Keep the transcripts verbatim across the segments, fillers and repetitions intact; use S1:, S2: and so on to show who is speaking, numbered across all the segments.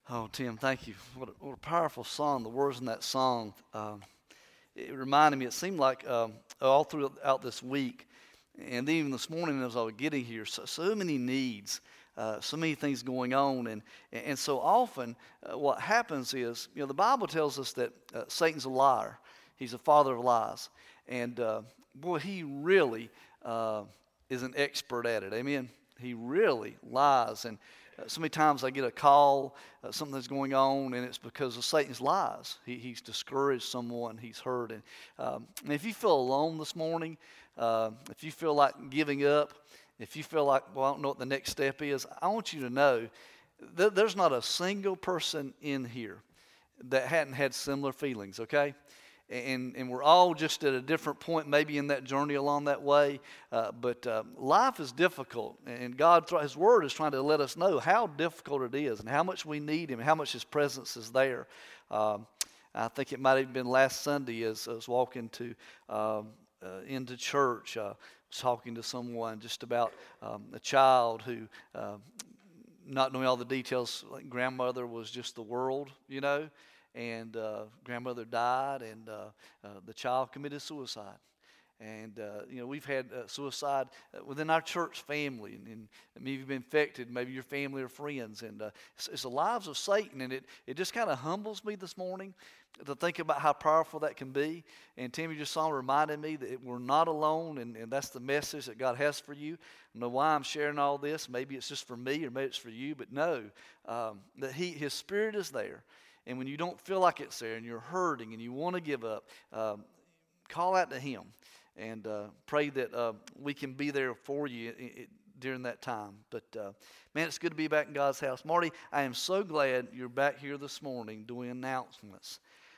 S1: Oh, Tim, thank you. What a, what a powerful song. The words in that song, um, it reminded me, it seemed like um, all throughout this week, and even this morning as I was getting here, so, so many needs, uh, so many things going on. And, and so often uh, what happens is, you know, the Bible tells us that uh, Satan's a liar. He's a father of lies. And, uh, boy, he really uh, is an expert at it. Amen? He really lies. And Uh, so many times I get a call, uh, something's going on, and it's because of Satan's lies. He, he's discouraged someone, he's hurt. And, um, and if you feel alone this morning, uh, if you feel like giving up, if you feel like, well, I don't know what the next step is, I want you to know that there's not a single person in here that hadn't had similar feelings, okay? And, and we're all just at a different point maybe in that journey along that way. Uh, but uh, life is difficult. And God, His Word is trying to let us know how difficult it is and how much we need Him, how much His presence is there. Um, I think it might have been last Sunday as I was walking to um, uh, into church, uh, talking to someone just about um, a child who, uh, not knowing all the details, like grandmother was just the world, you know. And uh, grandmother died, and uh, uh, the child committed suicide. And, uh, you know, we've had uh, suicide within our church family, and, and maybe you've been infected, maybe your family or friends. And uh, it's, it's the lives of Satan, and it, it just kind of humbles me this morning to think about how powerful that can be. And Timmy just song reminded me that we're not alone, and, and that's the message that God has for you. I don't know why I'm sharing all this. Maybe it's just for me, or maybe it's for you, but know um, that he, His Spirit is there. And when you don't feel like it's there and you're hurting and you want to give up, um, call out to Him and uh, pray that uh, we can be there for you it, it, during that time. But, uh, man, it's good to be back in God's house. Marty, I am so glad you're back here this morning doing announcements.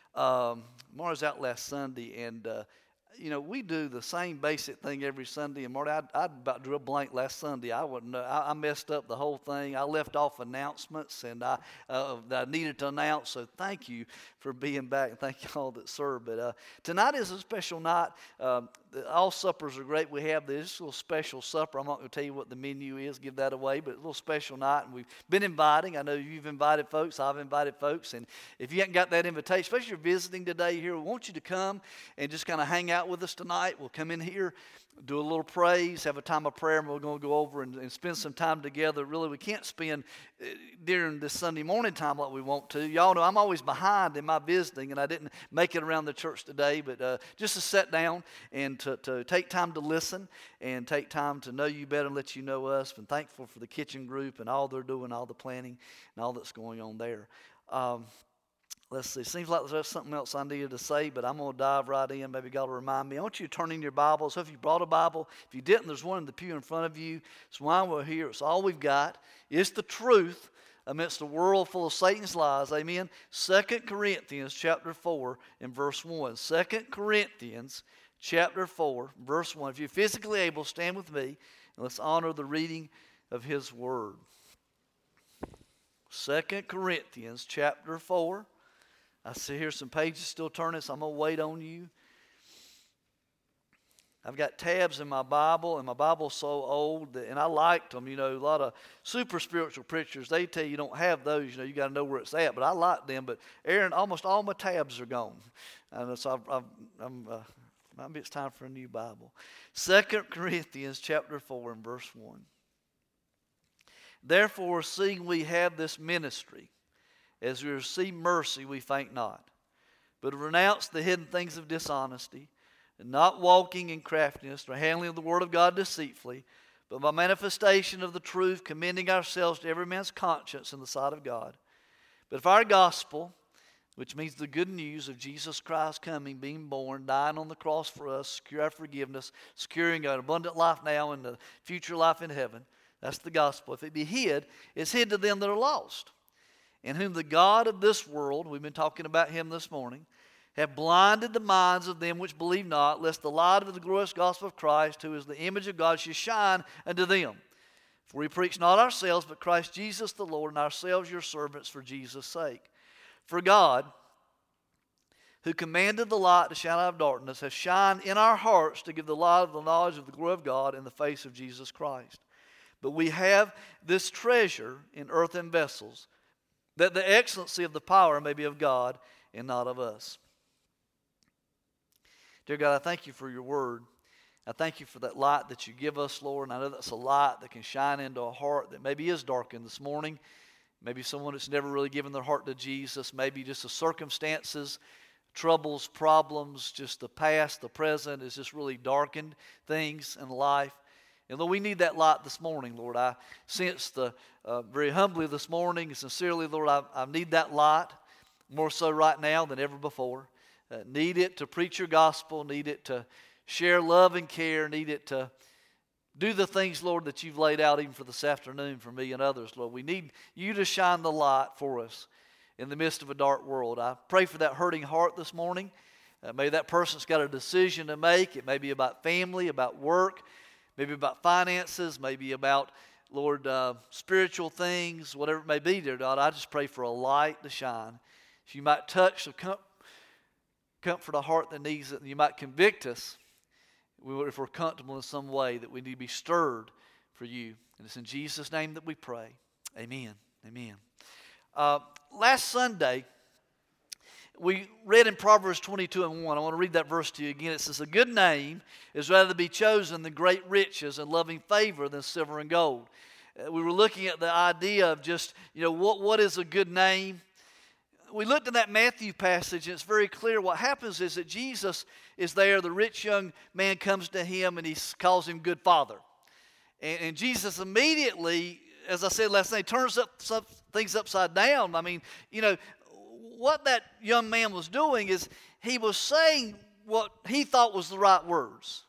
S1: Um, Marty's out last Sunday, and uh, you know, we do the same basic thing every Sunday. And Marty, I, I about drew a blank last Sunday. I wouldn't know. I, I messed up the whole thing. I left off announcements, and I uh, that I needed to announce. So thank you for being back, and thank you all that served. But uh, tonight is a special night. Um, all suppers are great. We have this little special supper. I'm not going to tell you what the menu is, give that away, but a little special night. And we've been inviting. I know you've invited folks. I've invited folks. And if you haven't got that invitation, especially if you're visiting today here, we want you to come and just kind of hang out with us tonight. We'll come in here, do a little praise, have a time of prayer, and we're going to go over and, and spend some time together. Really, we can't spend uh, during this Sunday morning time like we want to. Y'all know I'm always behind in my visiting, and I didn't make it around the church today, but uh, just to sit down and to, to take time to listen and take time to know you better and let you know us. And thankful for the kitchen group and all they're doing, all the planning and all that's going on there. Um, Let's see. Seems like there's something else I needed to say, but I'm going to dive right in. Maybe God will remind me. I want you to turn in your Bibles. So if you brought a Bible, if you didn't, there's one in the pew in front of you. It's why we're here. It's all we've got. It's the truth amidst a world full of Satan's lies. Amen. Second Corinthians chapter four and verse one. Second Corinthians chapter four, verse one. If you're physically able, stand with me, and let's honor the reading of His Word. Second Corinthians chapter four. I see here some pages still turning, so I'm going to wait on you. I've got tabs in my Bible, and my Bible's so old, that, and I liked them. You know, a lot of super spiritual preachers, they tell you you don't have those. You know, you got to know where it's at, but I like them. But, Aaron, almost all my tabs are gone. And so I've, I've, I'm, uh, maybe it's time for a new Bible. Second Corinthians chapter four and verse one. Therefore, seeing we have this ministry, as we receive mercy, we faint not, but renounce the hidden things of dishonesty, and not walking in craftiness, or handling of the word of God deceitfully, but by manifestation of the truth, commending ourselves to every man's conscience in the sight of God. But if our gospel, which means the good news of Jesus Christ coming, being born, dying on the cross for us, secure our forgiveness, securing an abundant life now and the future life in heaven, that's the gospel. If it be hid, it's hid to them that are lost, in whom the God of this world, we've been talking about Him this morning, have blinded the minds of them which believe not, lest the light of the glorious gospel of Christ, who is the image of God, should shine unto them. For we preach not ourselves, but Christ Jesus the Lord, and ourselves your servants for Jesus' sake. For God, who commanded the light to shine out of darkness, has shined in our hearts to give the light of the knowledge of the glory of God in the face of Jesus Christ. But we have this treasure in earthen vessels, that the excellency of the power may be of God and not of us. Dear God, I thank you for your word. I thank you for that light that you give us, Lord. And I know that's a light that can shine into a heart that maybe is darkened this morning. Maybe someone that's never really given their heart to Jesus. Maybe just the circumstances, troubles, problems, just the past, the present has just really darkened things in life. And Lord, we need that light this morning, Lord. I sense the uh, very humbly this morning and sincerely, Lord, I, I need that light more so right now than ever before. Uh, need it to preach your gospel, need it to share love and care, need it to do the things, Lord, that you've laid out even for this afternoon for me and others, Lord. We need you to shine the light for us in the midst of a dark world. I pray for that hurting heart this morning. Uh, maybe that person's got a decision to make. It may be about family, about work, maybe about finances, maybe about, Lord, uh, spiritual things, whatever it may be, dear God. I just pray for a light to shine. If you might touch the com- comfort a heart that needs it, and you might convict us if we're comfortable in some way, that we need to be stirred for you. And it's in Jesus' name that we pray. Amen. Amen. Uh, last Sunday, we read in Proverbs twenty-two and one. I want to read that verse to you again. It says, "A good name is rather to be chosen than great riches, and loving favor than silver and gold." Uh, we were looking at the idea of just, you know, what, what is a good name? We looked at that Matthew passage, and it's very clear. What happens is that Jesus is there. The rich young man comes to him, and he calls him good father. And, and Jesus immediately, as I said last night, turns up some things upside down. I mean, you know, what that young man was doing is he was saying what he thought was the right words.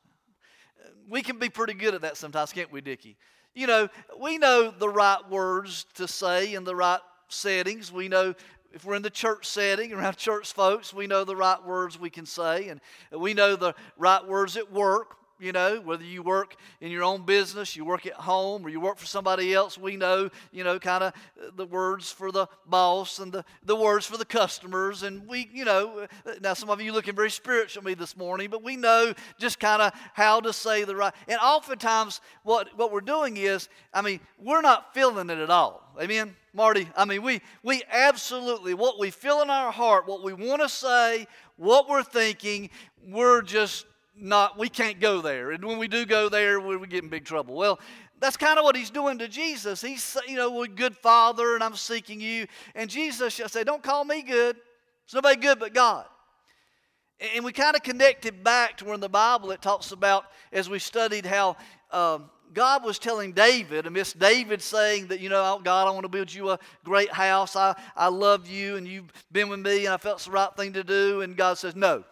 S1: We can be pretty good at that sometimes, can't we, Dickie? You know, we know the right words to say in the right settings. We know if we're in the church setting, around church folks, we know the right words we can say. And we know the right words at work. You know, whether you work in your own business, you work at home, or you work for somebody else, we know, you know, kind of the words for the boss and the, the words for the customers. And we, you know, now some of you looking very spiritual at me this morning, but we know just kind of how to say the right. And oftentimes what, what we're doing is, I mean, we're not feeling it at all. Amen, Marty? I mean, we, we absolutely, what we feel in our heart, what we want to say, what we're thinking, we're just not, we can't go there. And when we do go there, we, we get in big trouble. Well, that's kind of what he's doing to Jesus. He's, you know, well, good Father, and I'm seeking you. And Jesus shall say, don't call me good. There's nobody good but God. And we kind of connected back to where in the Bible it talks about, as we studied, how um, God was telling David, amidst David saying that, you know, oh, God, I want to build you a great house. I, I love you, and you've been with me, and I felt it's the right thing to do. And God says, no.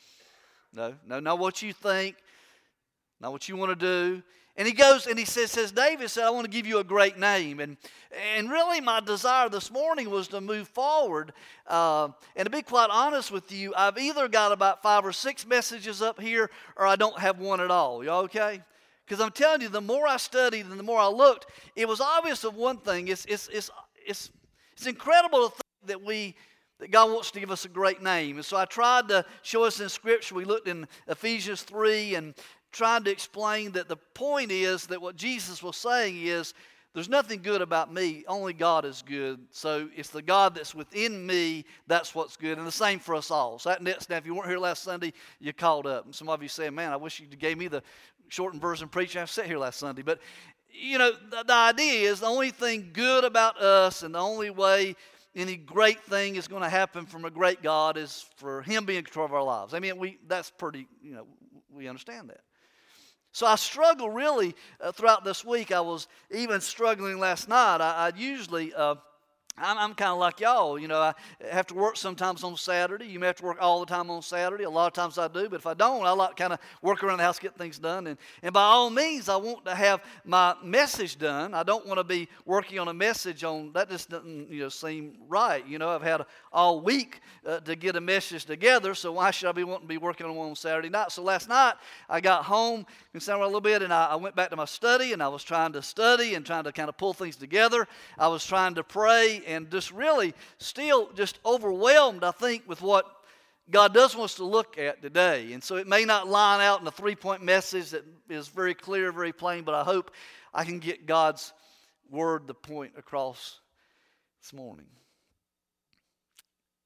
S1: No, no, not what you think, not what you want to do. And he goes and he says, says David said, I want to give you a great name. And and really my desire this morning was to move forward. Uh, and to be quite honest with you, I've either got about five or six messages up here, or I don't have one at all. Y'all okay? Because I'm telling you, the more I studied and the more I looked, it was obvious of one thing. It's, it's, it's, it's, it's incredible to think that we... that God wants to give us a great name. And so I tried to show us in Scripture. We looked in Ephesians three and tried to explain that the point is that what Jesus was saying is there's nothing good about me. Only God is good. So it's the God that's within me, that's what's good. And the same for us all. So that next, now if you weren't here last Sunday, you called up. And some of you say, man, I wish you gave me the shortened version preaching. I sat here last Sunday. But, you know, the, the idea is the only thing good about us and the only way any great thing is going to happen from a great God is for Him being in control of our lives. I mean, we that's pretty, you know, we understand that. So I struggle really uh, throughout this week. I was even struggling last night. I, I usually, uh, I'm, I'm kind of like y'all. You know, I have to work sometimes on Saturday. You may have to work all the time on Saturday. A lot of times I do, but if I don't, I like kind of work around the house, get things done. And, and by all means, I want to have my message done. I don't want to be working on a message on, that just doesn't, you know, seem right. You know, I've had a, all week uh, to get a message together, so why should I be wanting to be working on one on Saturday night? So last night, I got home, and sat around a little bit, and I, I went back to my study, and I was trying to study and trying to kind of pull things together. I was trying to pray, and just really still just overwhelmed, I think, with what God does want us to look at today. And so it may not line out in a three-point message that is very clear, very plain, but I hope I can get God's word, the point, across this morning.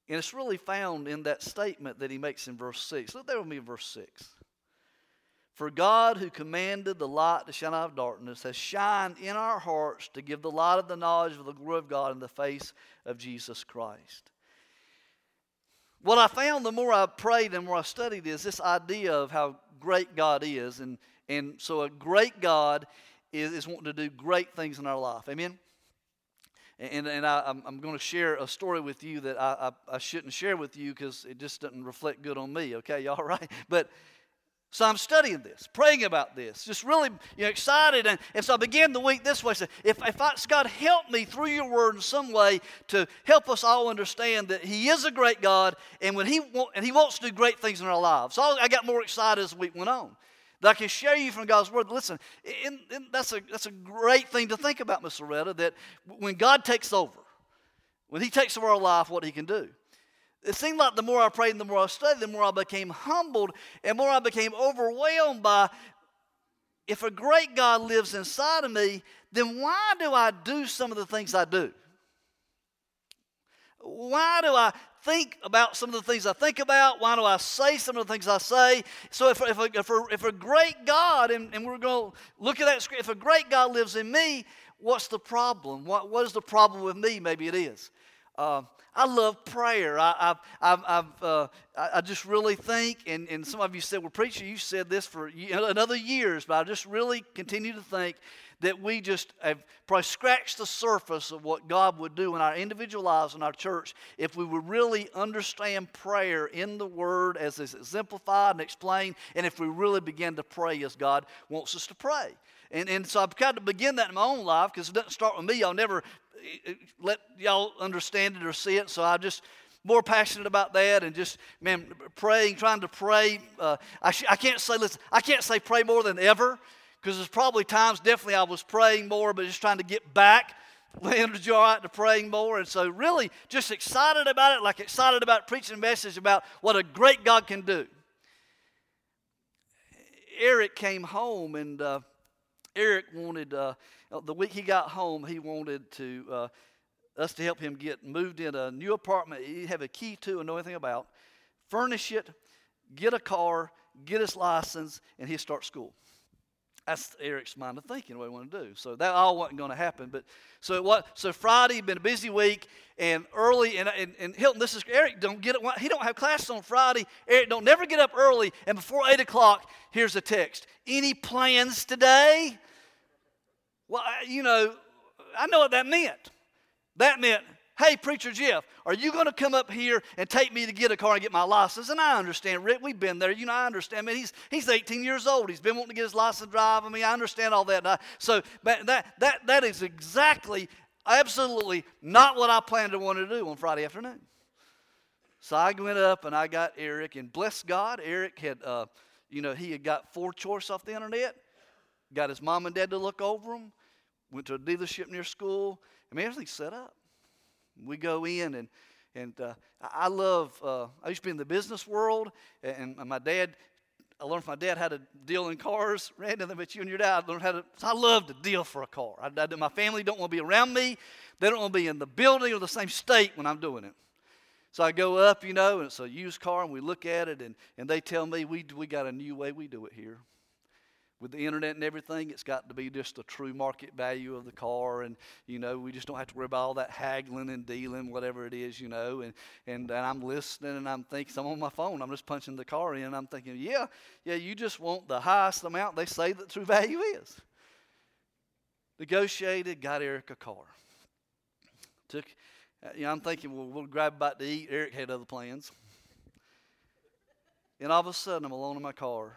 S1: And it's really found in that statement that he makes in verse six. Look there with me in verse six. For God, who commanded the light to shine out of darkness, has shined in our hearts to give the light of the knowledge of the glory of God in the face of Jesus Christ. What I found the more I prayed and the more I studied is this idea of how great God is. And, and so a great God is, is wanting to do great things in our life. Amen? And, and I, I'm, I'm going to share a story with you that I, I, I shouldn't share with you because it just doesn't reflect good on me. Okay, y'all right? But so I'm studying this, praying about this, just really you know, excited. And, and so I began the week this way. I said, if, if I, God, help me through your word in some way to help us all understand that he is a great God and when he want, and he wants to do great things in our lives. So I got more excited as the week went on. That I can share you from God's word. Listen, and, and that's, a, that's a great thing to think about, Miss Loretta, that when God takes over, when he takes over our life, what he can do. It seemed like the more I prayed and the more I studied, the more I became humbled and more I became overwhelmed by, if a great God lives inside of me, then why do I do some of the things I do? Why do I think about some of the things I think about? Why do I say some of the things I say? So if, if, a, if, a, if a great God, and, and we're going to look at that script, if a great God lives in me, what's the problem? What, what is the problem with me? Maybe it is. Uh, I love prayer. I, I've, I've, I've, uh, I just really think, and, and some of you said, well, preacher, you said this for another years, but I just really continue to think that we just have probably scratched the surface of what God would do in our individual lives in our church if we would really understand prayer in the Word as it's exemplified and explained, and if we really begin to pray as God wants us to pray. And, and so I've kind of begin that in my own life because it doesn't start with me. I'll never let y'all understand it or see it. So I'm just more passionate about that and just, man, praying, trying to pray. Uh, I, sh- I can't say, listen, I can't say pray more than ever because there's probably times definitely I was praying more, but just trying to get back. Leonard's all right to praying more. And so really just excited about it, like excited about preaching a message about what a great God can do. Eric came home and uh, Eric wanted, uh, the week he got home, he wanted to uh, us to help him get moved in a new apartment he'd have a key to and know anything about, furnish it, get a car, get his license, and he'd start school. That's Eric's mind of thinking, what he wanted to do. So that all wasn't going to happen. But so what? So Friday had been a busy week, and early, and, and, and Hilton, this is Eric. Don't get it. He don't have classes on Friday. Eric don't never get up early, and before eight o'clock, here's a text. Any plans today? Well, you know, I know what that meant. That meant, hey, Preacher Jeff, are you going to come up here and take me to get a car and get my license? And I understand, Rick, we've been there. You know, I understand. I mean, he's he's eighteen years old. He's been wanting to get his license to drive. I mean, I understand all that. I, so that that that is exactly, absolutely not what I planned to want to do on Friday afternoon. So I went up and I got Eric, and bless God, Eric had, uh, you know, he had got four choice off the internet, got his mom and dad to look over him, went to a dealership near school. I mean, everything's set up. We go in, and and uh, I love, uh, I used to be in the business world, and, and my dad, I learned from my dad how to deal in cars. Randy, but you and your dad, I learned how to, so I love to deal for a car. I, I, my family don't want to be around me. They don't want to be in the building or the same state when I'm doing it. So I go up, you know, and it's a used car, and we look at it, and, and they tell me, we we got a new way we do it here. With the internet and everything, it's got to be just the true market value of the car, and you know, we just don't have to worry about all that haggling and dealing, whatever it is, you know. And and, and I'm listening, and I'm thinking, I'm on my phone, I'm just punching the car in, and I'm thinking, yeah, yeah, you just want the highest amount they say that true value is. Negotiated, got Eric a car. Took, you know, I'm thinking, well, we'll grab a bite to eat. Eric had other plans, and all of a sudden, I'm alone in my car.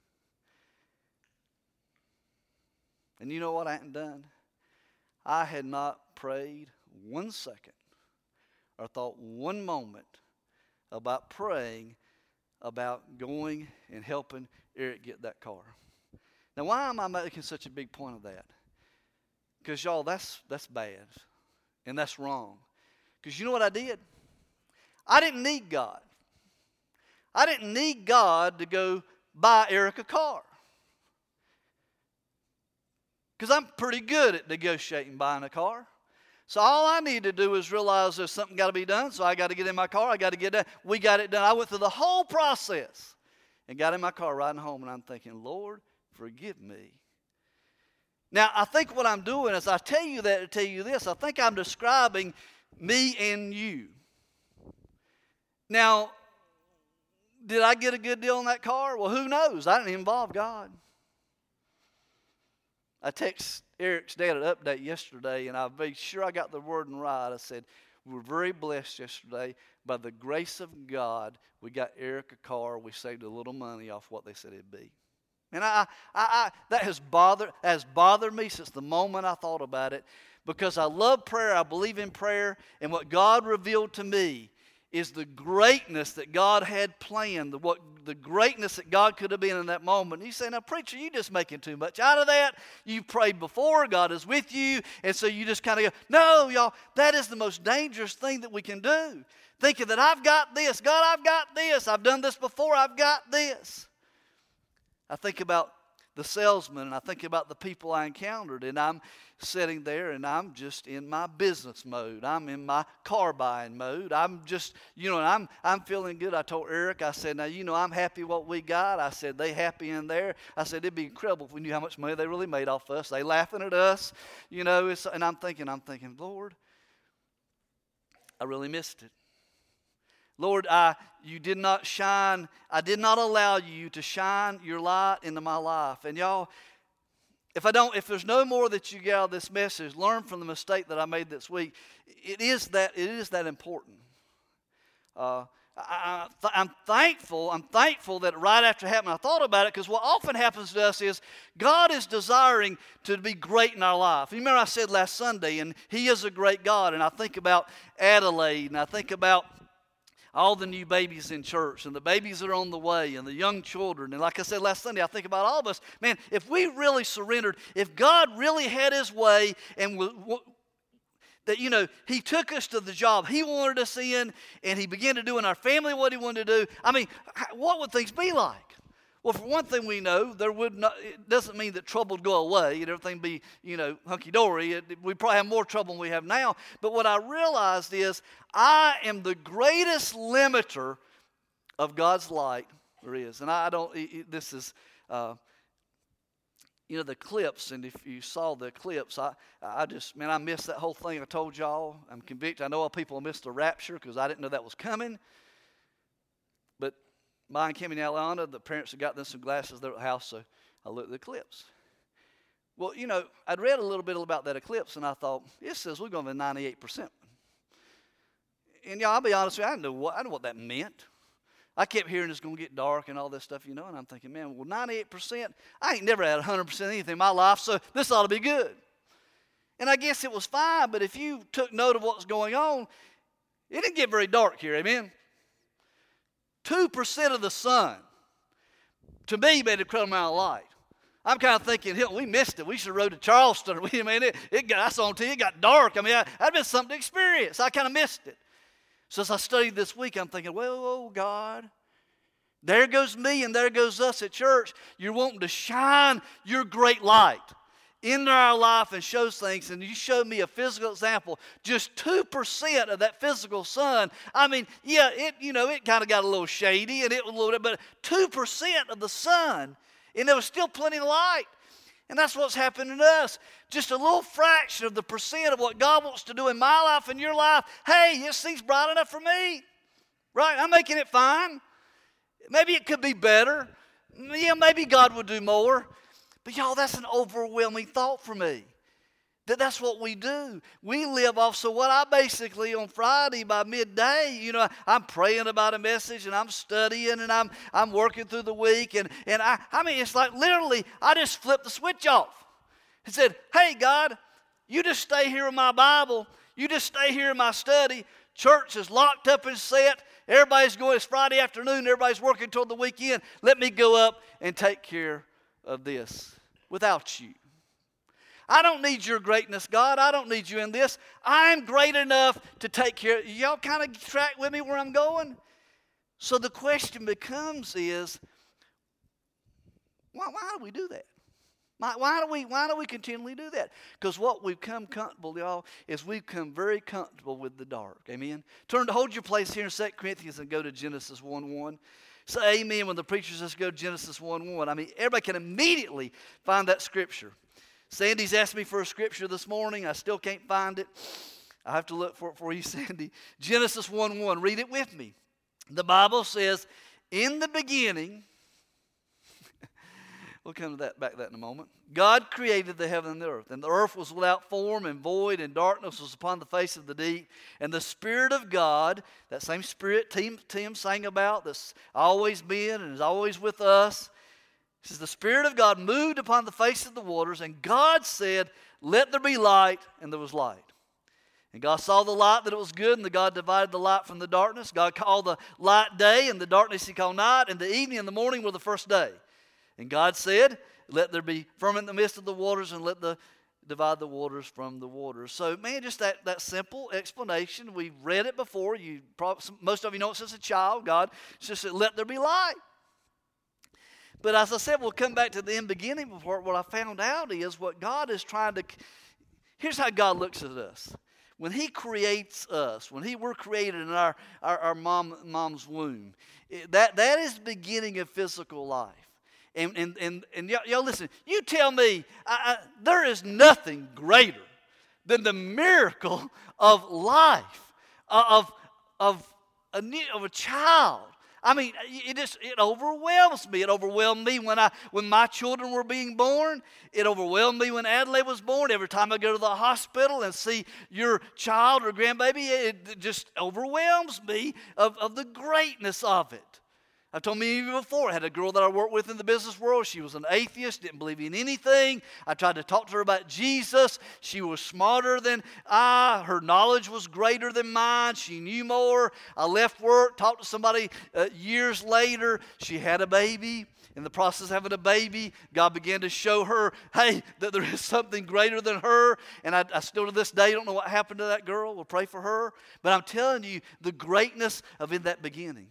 S1: And you know what I hadn't done? I had not prayed one second or thought one moment about praying about going and helping Eric get that car. Now, why am I making such a big point of that? Because, y'all, that's, that's bad. And that's wrong. Because you know what I did? I didn't need God. I didn't need God to go buy Eric a car. Because I'm pretty good at negotiating buying a car. So all I need to do is realize there's something got to be done, so I got to get in my car, I got to get done. We got it done. I went through the whole process and got in my car riding home, and I'm thinking, Lord, forgive me. Now, I think what I'm doing is I tell you that to tell you this. I think I'm describing me and you. Now, did I get a good deal on that car? Well, who knows? I didn't involve God. I texted Eric's dad an update yesterday, and I made sure I got the wording right. I said, we were very blessed yesterday. By the grace of God, we got Eric a car. We saved a little money off what they said it'd be. And I, I, I, that has bothered, has bothered me since the moment I thought about it, because I love prayer. I believe in prayer, and what God revealed to me is the greatness that God had planned, the, what, the greatness that God could have been in that moment. And you say, now, preacher, you're just making too much out of that. You prayed before, God is with you, and so you just kind of go, no, y'all, that is the most dangerous thing that we can do. Thinking that I've got this, God, I've got this, I've done this before, I've got this. I think about the salesman, and I think about the people I encountered, and I'm sitting there, and I'm just in my business mode. I'm in my car buying mode. I'm just, you know, I'm I'm feeling good. I told Eric, I said, now, you know, I'm happy what we got. I said, they happy in there. I said, it'd be incredible if we knew how much money they really made off us. They laughing at us, you know, it's, and I'm thinking, I'm thinking, Lord, I really missed it. Lord, I, you did not shine, I did not allow you to shine your light into my life. And y'all, if I don't, if there's no more that you get out of this message, learn from the mistake that I made this week. It is that, it is that important. Uh, I, I, I'm thankful, I'm thankful that right after it happened, I thought about it, because what often happens to us is God is desiring to be great in our life. You remember I said last Sunday, and He is a great God, and I think about Adelaide, and I think about all the new babies in church, and the babies that are on the way, and the young children. And like I said last Sunday, I think about all of us. Man, if we really surrendered, if God really had His way, and w- w- that, you know, He took us to the job He wanted us in, and He began to do in our family what He wanted to do, I mean, what would things be like? Well, for one thing, we know there would not. It doesn't mean that trouble would go away and everything be, you know, hunky-dory. It, we probably have more trouble than we have now. But what I realized is I am the greatest limiter of God's light there is. And I don't, it, this is, uh, you know, the eclipse. And if you saw the eclipse, I, I just, man, I missed that whole thing I told y'all. I'm convicted. I know people missed the rapture because I didn't know that was coming. But mine came in Atlanta. The parents had got them some glasses there at the house, so I looked at the eclipse. Well, you know, I'd read a little bit about that eclipse, and I thought, it says we're going to have a ninety-eight percent. And, y'all, I'll be honest with you, I didn't know what, I didn't know what that meant. I kept hearing it's going to get dark and all this stuff, you know, and I'm thinking, man, well, ninety-eight percent, I ain't never had one hundred percent anything in my life, so this ought to be good. And I guess it was fine, but if you took note of what's going on, it didn't get very dark here, amen? two percent of the sun, to me, made a incredible amount of light. I'm kind of thinking, hell, we missed it. We should have rode to Charleston. We, I mean, it, it got, I saw on T V, it got dark. I mean, I, that'd been something to experience. I kind of missed it. So as I studied this week, I'm thinking, well, oh, God, there goes me and there goes us at church. You're wanting to shine your great light into our life and shows things, and you showed me a physical example. Just two percent of that physical sun. I mean, yeah, it you know it kind of got a little shady, and it was a little bit, but two percent of the sun, and there was still plenty of light. And that's what's happening to us. Just a little fraction of the percent of what God wants to do in my life and your life. Hey, this seems bright enough for me, right? I'm making it fine. Maybe it could be better. Yeah, maybe God would do more. But y'all, that's an overwhelming thought for me. That that's what we do. We live off. So what I basically on Friday by midday, you know, I'm praying about a message and I'm studying and I'm I'm working through the week and and I I mean it's like literally I just flipped the switch off. He said, "Hey God, you just stay here in my Bible. You just stay here in my study. Church is locked up and set. Everybody's going. It's Friday afternoon. Everybody's working toward the weekend. Let me go up and take care of this without you. I don't need your greatness, God. I don't need you in this. I'm great enough to take care of y'all. Kind of track with me where I'm going? So the question becomes is, why, why do we do that? Why, why do we why do we continually do that? Because what we've come comfortable, y'all, is we've come very comfortable with the dark. Amen? Turn to hold your place here in Second Corinthians and go to Genesis one one. Say amen when the preacher says go to Genesis one one. I mean, everybody can immediately find that scripture. Sandy's asked me for a scripture this morning. I still can't find it. I have to look for it for you, Sandy. Genesis one one. Read it with me. The Bible says, in the beginning, we'll come to that back to that in a moment. God created the heaven and the earth, and the earth was without form and void, and darkness was upon the face of the deep. And the Spirit of God, that same Spirit Tim, Tim sang about, that's always been and is always with us, it says the Spirit of God moved upon the face of the waters, and God said, let there be light, and there was light. And God saw the light that it was good, and the God divided the light from the darkness. God called the light day, and the darkness he called night, and the evening and the morning were the first day. And God said, let there be firmament in the midst of the waters, and let the divide the waters from the waters. So, man, just that, that simple explanation. We've read it before. You probably, most of you know it since a child. God just said, let there be light. But as I said, we'll come back to the in beginning part. What I found out is what God is trying to, here's how God looks at us. When he creates us, when he we're created in our, our, our mom, mom's womb, that, that is the beginning of physical life. And, and, and, and y'all, y'all listen, you tell me, I, I, there is nothing greater than the miracle of life, of, of, a, of a child. I mean, it just it overwhelms me. It overwhelmed me when I when my children were being born. It overwhelmed me when Adelaide was born. Every time I go to the hospital and see your child or grandbaby, it just overwhelms me of, of the greatness of it. I've told many of you before, I had a girl that I worked with in the business world. She was an atheist, didn't believe in anything. I tried to talk to her about Jesus. She was smarter than I. Her knowledge was greater than mine. She knew more. I left work, talked to somebody uh, years later. She had a baby. In the process of having a baby, God began to show her, hey, that there is something greater than her. And I, I still to this day don't know what happened to that girl. We'll pray for her. But I'm telling you, the greatness of in that beginning.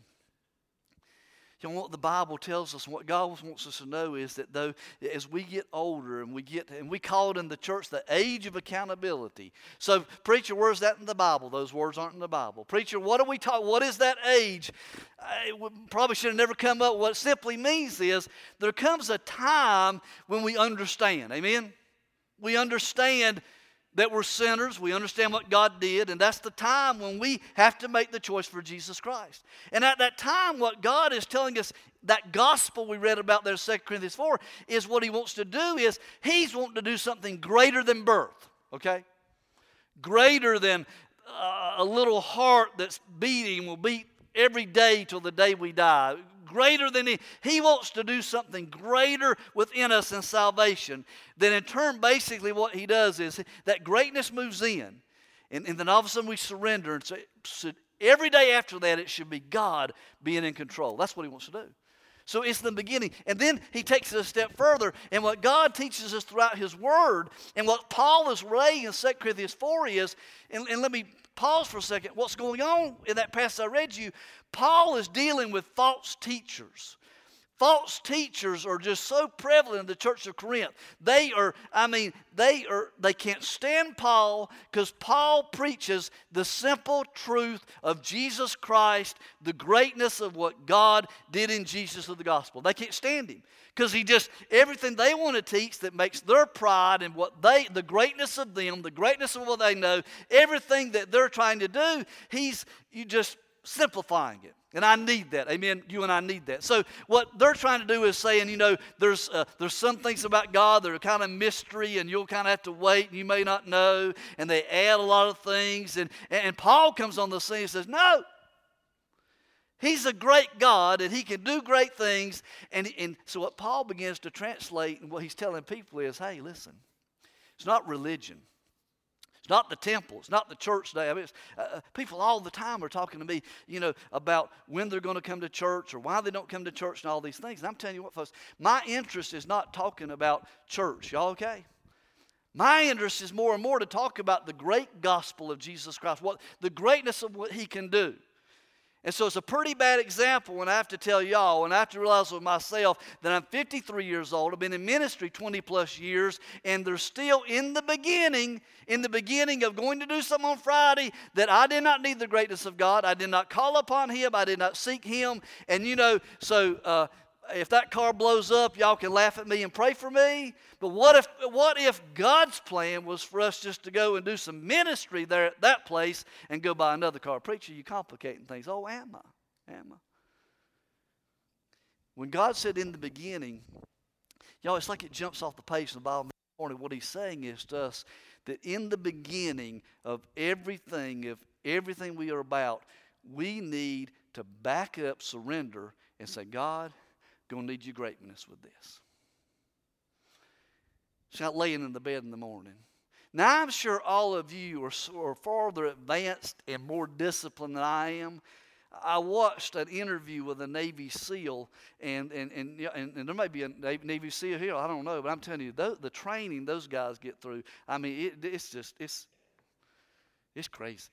S1: You know, what the Bible tells us, what God wants us to know is that though as we get older and we get, and we call it in the church the age of accountability. So, preacher, where's that in the Bible? Those words aren't in the Bible. Preacher, what are we talking? What is that age? I probably should have never come up. What it simply means is there comes a time when we understand. Amen? We understand that we're sinners. We understand what God did, and that's the time when we have to make the choice for Jesus Christ. And at that time, what God is telling us, that gospel we read about there in Second Corinthians four, is what he wants to do is he's wanting to do something greater than birth, okay? Greater than uh, a little heart that's beating will beat every day till the day we die. Greater than he, he wants to do something greater within us in salvation. Then in turn, basically what he does is that greatness moves in. And, and then all of a sudden we surrender. And so, so every day after that, it should be God being in control. That's what he wants to do. So it's the beginning. And then he takes it a step further. And what God teaches us throughout his word, and what Paul is laying in Second Corinthians four is, and, and let me pause for a second. What's going on in that passage I read you, Paul is dealing with false teachers. False teachers are just so prevalent in the church of Corinth. They are, I mean, they are, they can't stand Paul because Paul preaches the simple truth of Jesus Christ, the greatness of what God did in Jesus of the gospel. They can't stand him because he just, everything they want to teach that makes their pride and what they, the greatness of them, the greatness of what they know, everything that they're trying to do, he's you just simplifying it. And I need that. Amen. You and I need that. So what they're trying to do is saying, you know, there's uh, there's some things about God that are kind of mystery and you'll kind of have to wait and you may not know. And they add a lot of things. And, and Paul comes on the scene and says, no. He's a great God and he can do great things. And, and so what Paul begins to translate and what he's telling people is, hey, listen, it's not religion. It's not the temple. It's not the church day. I mean, uh, people all the time are talking to me, you know, about when they're going to come to church or why they don't come to church and all these things. And I'm telling you what, folks, my interest is not talking about church. Y'all okay? My interest is more and more to talk about the great gospel of Jesus Christ, what the greatness of what he can do. And so it's a pretty bad example when I have to tell y'all, and I have to realize with myself that I'm fifty-three years old. I've been in ministry twenty plus years, and there's still in the beginning, in the beginning of going to do something on Friday, that I did not need the greatness of God. I did not call upon Him. I did not seek Him. And you know, so uh, if that car blows up, y'all can laugh at me and pray for me. But what if, what if God's plan was for us just to go and do some ministry there at that place and go buy another car? Preacher, you're complicating things. Oh, am I? Am I? When God said in the beginning, y'all, it's like it jumps off the page in the Bible this morning. What He's saying is to us that in the beginning of everything, of everything we are about, we need to back up, surrender, and say, God, going to need your greatness with this. It's not laying in the bed in the morning. Now, I'm sure all of you are, are farther advanced and more disciplined than I am. I watched an interview with a Navy SEAL, and and and, and, and there may be a Navy SEAL here, I don't know, but I'm telling you, the, the training those guys get through, I mean, it, it's just, it's, it's crazy.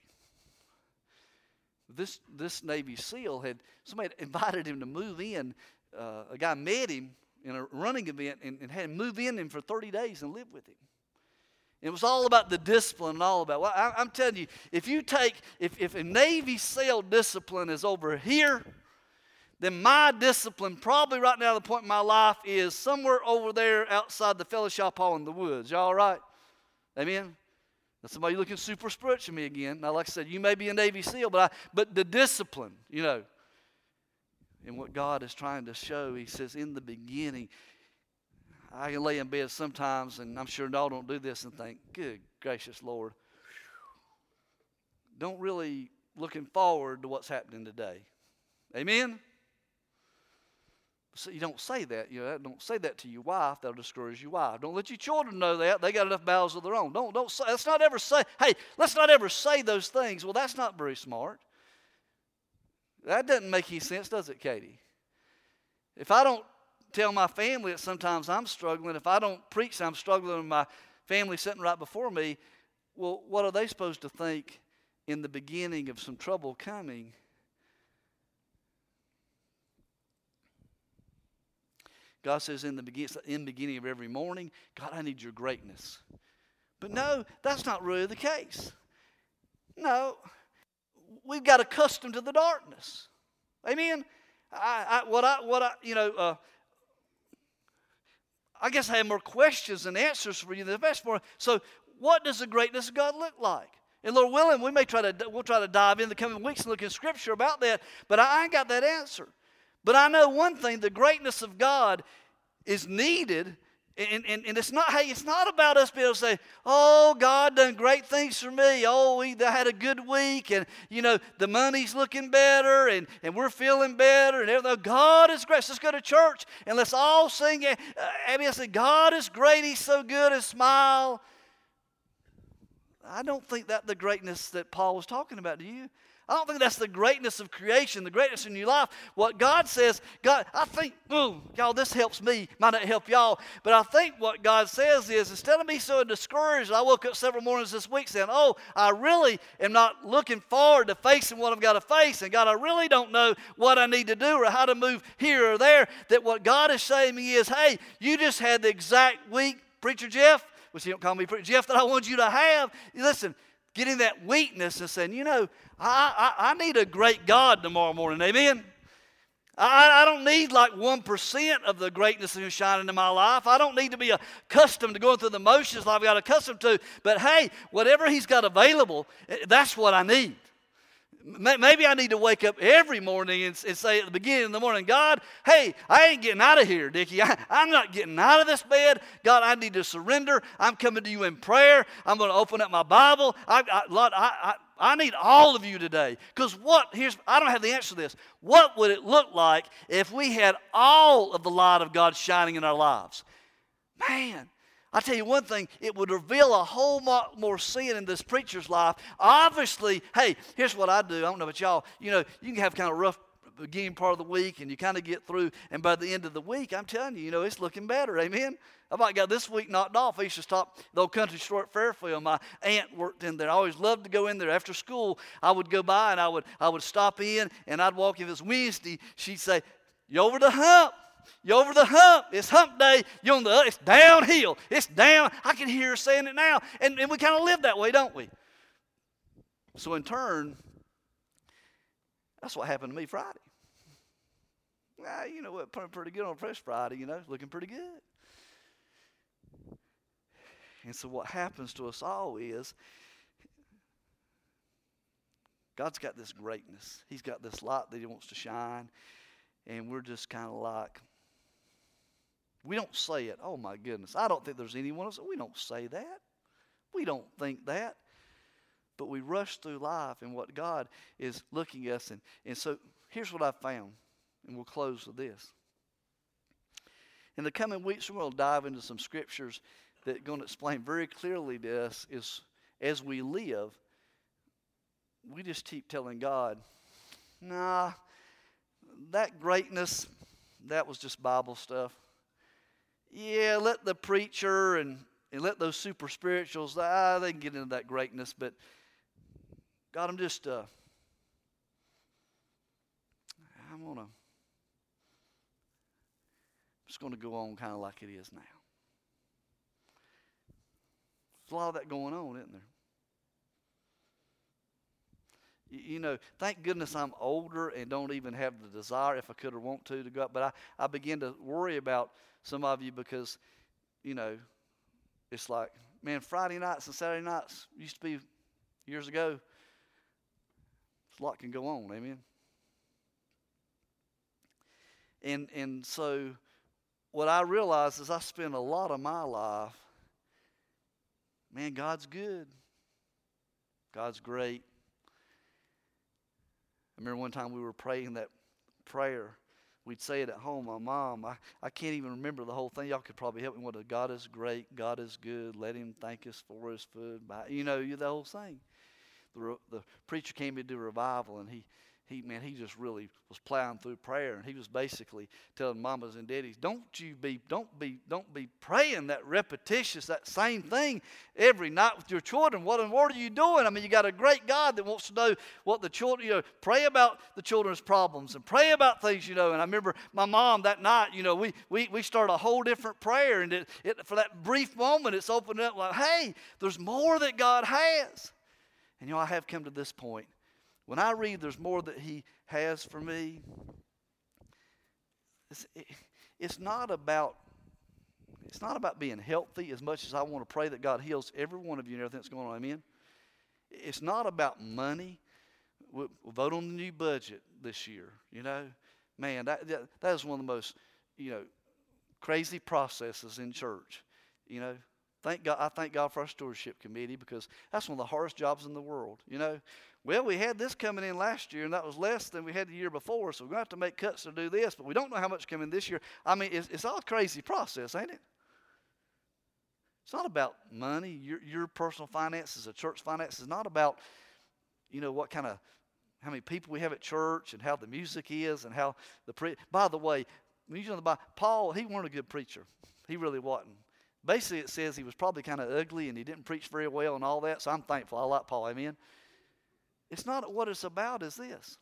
S1: This, this Navy SEAL had, somebody invited him to move in. Uh, a guy met him in a running event and, and had him move in him for thirty days and live with him. It was all about the discipline and all about. Well, I, I'm telling you, if you take, if, if a Navy SEAL discipline is over here, then my discipline probably right now, the point in my life is somewhere over there outside the fellowship hall in the woods. Y'all all right? Amen? Now somebody looking super spiritual at me again. Now, like I said, you may be a Navy SEAL, but I, but the discipline, you know. And what God is trying to show, He says, in the beginning, I can lay in bed sometimes, and I'm sure y'all don't do this and think, good gracious Lord, don't really looking forward to what's happening today. Amen? So you don't say that. You know, don't say that to your wife. That'll discourage your wife. Don't let your children know that. They got enough battles of their own. Don't, don't say, let's not ever say, hey, let's not ever say those things. Well, that's not very smart. That doesn't make any sense, does it, Katie? If I don't tell my family that sometimes I'm struggling, if I don't preach I'm struggling with my family sitting right before me, well, what are they supposed to think in the beginning of some trouble coming? God says in the beginning, in the beginning of every morning, God, I need your greatness. But no, that's not really the case. No. We've got accustomed to the darkness. Amen? I, I, what I, what I, you know, uh, I guess I have more questions than answers for you than the best for. So, what does the greatness of God look like? And Lord willing, we may try to, we'll try to dive in the coming weeks and look in Scripture about that. But I ain't got that answer. But I know one thing: the greatness of God is needed. And, and, and it's not, hey, it's not about us being able to say, oh, God done great things for me. Oh, we had a good week, and, you know, the money's looking better, and, and we're feeling better, and everything. God is great. So let's go to church, and let's all sing. Uh, Abby, I say, God is great. He's so good, and smile. I don't think that's the greatness that Paul was talking about, do you? I don't think that's the greatness of creation, the greatness in your life. What God says, God, I think, ooh, y'all, this helps me, might not help y'all, but I think what God says is, instead of me so discouraged, I woke up several mornings this week saying, oh, I really am not looking forward to facing what I've got to face, and God, I really don't know what I need to do or how to move here or there, that what God is saying to me is, hey, you just had the exact week, Preacher Jeff, which you don't call me Preacher Jeff, that I want you to have. Listen, getting that weakness and saying, you know, I, I, I need a great God tomorrow morning. Amen? I, I don't need like one percent of the greatness of Him shining in my life. I don't need to be accustomed to going through the motions like I've got accustomed to. But hey, whatever He's got available, that's what I need. Maybe I need to wake up every morning and, and say at the beginning of the morning, God, hey, I ain't getting out of here, Dickie. I, I'm not getting out of this bed. God, I need to surrender. I'm coming to you in prayer. I'm going to open up my Bible. I, I, Lord, I, I, I need all of you today. Because what, here's, I don't have the answer to this. What would it look like if we had all of the light of God shining in our lives? Man. I'll tell you one thing, it would reveal a whole lot more sin in this preacher's life. Obviously, hey, here's what I do. I don't know about y'all. You know, you can have kind of rough beginning part of the week, and you kind of get through, and by the end of the week, I'm telling you, you know, it's looking better. Amen? I about got this week knocked off. I used to stop the old country store at Fairfield. My aunt worked in there. I always loved to go in there. After school, I would go by, and I would I would stop in, and I'd walk. If it was Wednesday, she'd say, "You over the hump? You over the hump? It's hump day. You on the? It's downhill. It's down." I can hear her saying it now, and, and we kind of live that way, don't we? So in turn, that's what happened to me Friday. Well, you know what? Pretty good on Fresh Friday. You know, looking pretty good. And so what happens to us all is God's got this greatness. He's got this light that he wants to shine. And we're just kind of like, we don't say it. Oh, my goodness. I don't think there's anyone else. We don't say that. We don't think that. But we rush through life and what God is looking at us. And, and so here's what I found. And we'll close with this. In the coming weeks, we're going to dive into some scriptures that are going to explain very clearly to us is as we live, we just keep telling God, nah, that greatness, that was just Bible stuff. Yeah, let the preacher and, and let those super spirituals, ah, they can get into that greatness, but God, I'm just, uh, I'm going to, just going to go on kind of like it is now. There's a lot of that going on, isn't there? You, you know, thank goodness I'm older and don't even have the desire, if I could or want to, to go out. But I, I begin to worry about some of you because, you know, it's like, man, Friday nights and Saturday nights used to be years ago. A lot can go on, amen? And and so what I realize is I spend a lot of my life, man, God's good. God's great. I remember one time we were praying that prayer. We'd say it at home. My mom, I, I can't even remember the whole thing. Y'all could probably help me with it. God is great. God is good. Let him thank us for his food. You know, you the whole thing. The, the preacher came to do revival, and he, he, man, he just really was plowing through prayer, and he was basically telling mamas and daddies, don't you be, don't be, don't be praying that repetitious, that same thing every night with your children. What in the world are you doing? I mean, you got a great God that wants to know what the children, you know, pray about the children's problems and pray about things, you know. And I remember my mom that night, you know, we we we started a whole different prayer, and it, it for that brief moment, it's opened up like, hey, there's more that God has. And, you know, I have come to this point. When I read there's more that he has for me, it's, it, it's not about it's not about being healthy as much as I want to pray that God heals every one of you and everything that's going on. Amen? It's not about money. We'll, we'll vote on the new budget this year, you know. Man, that, that that is one of the most, you know, crazy processes in church, you know. Thank God, I thank God for our stewardship committee because that's one of the hardest jobs in the world, you know. Well, we had this coming in last year, and that was less than we had the year before, so we're going to have to make cuts to do this, but we don't know how much coming this year. I mean, it's, it's all a crazy process, ain't it? It's not about money. Your, your personal finances, a church finances, is not about, you know, what kind of, how many people we have at church and how the music is and how the pre. By the way, when you know the Bible, Paul, he wasn't a good preacher. He really wasn't. Basically, it says he was probably kind of ugly and he didn't preach very well and all that, so I'm thankful. I like Paul, amen? It's not what it's about is this.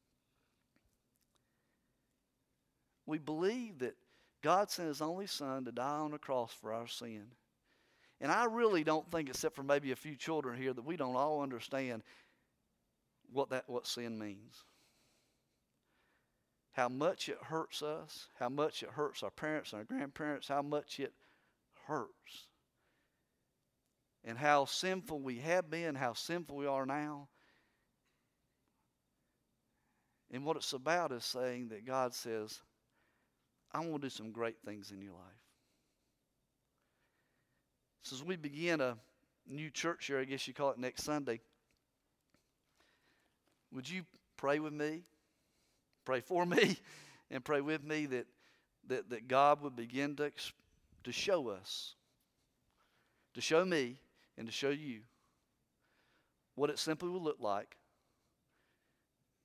S1: We believe that God sent his only son to die on the cross for our sin. And I really don't think, except for maybe a few children here, that we don't all understand what that what sin means. How much it hurts us, how much it hurts our parents and our grandparents, how much it hurts. And how sinful we have been, how sinful we are now. And what it's about is saying that God says, I want to do some great things in your life. So as we begin a new church year, I guess you call it next Sunday, would you pray with me, pray for me, and pray with me that that, that God would begin to explain to show us, to show me, and to show you what it simply will look like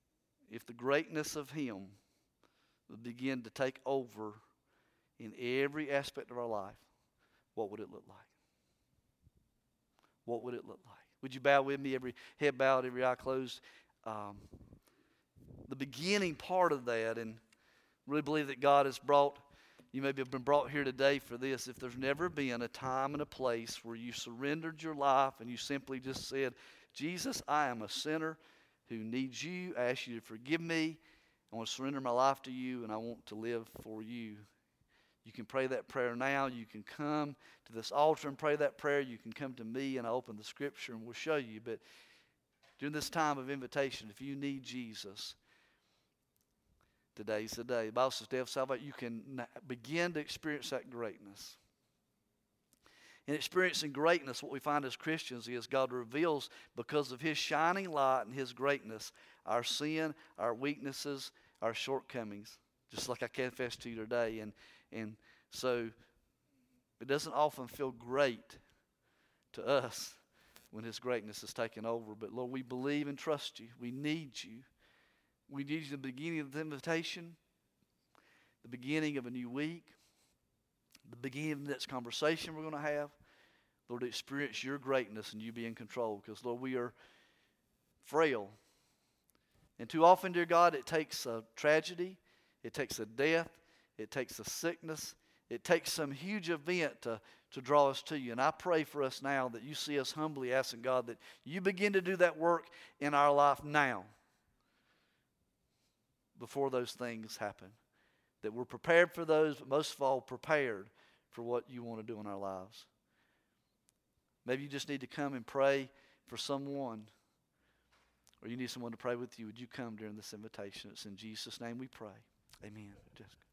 S1: if the greatness of Him would begin to take over in every aspect of our life, what would it look like? What would it look like? Would you bow with me, every head bowed, every eye closed? Um, the beginning part of that, and really believe that God has brought, you maybe have been brought here today for this. If there's never been a time and a place where you surrendered your life and you simply just said, Jesus, I am a sinner who needs you. I ask you to forgive me. I want to surrender my life to you, and I want to live for you. You can pray that prayer now. You can come to this altar and pray that prayer. You can come to me, and I'll open the Scripture, and we'll show you. But during this time of invitation, if you need Jesus, today's the day. The Bible says, day of salvation, you can begin to experience that greatness. In experiencing greatness, what we find as Christians is God reveals, because of His shining light and His greatness, our sin, our weaknesses, our shortcomings, just like I confessed to you today. And, and so it doesn't often feel great to us when His greatness is taken over. But Lord, we believe and trust you. We need you. We need you at the beginning of the invitation, the beginning of a new week, the beginning of the next conversation we're going to have. Lord, to experience your greatness and you be in control. Because, Lord, we are frail. And too often, dear God, it takes a tragedy, it takes a death, it takes a sickness, it takes some huge event to, to draw us to you. And I pray for us now that you see us humbly asking God that you begin to do that work in our life now, before those things happen. That we're prepared for those, but most of all, prepared for what you want to do in our lives. Maybe you just need to come and pray for someone, or you need someone to pray with you. Would you come during this invitation? It's in Jesus' name we pray. Amen. Jessica.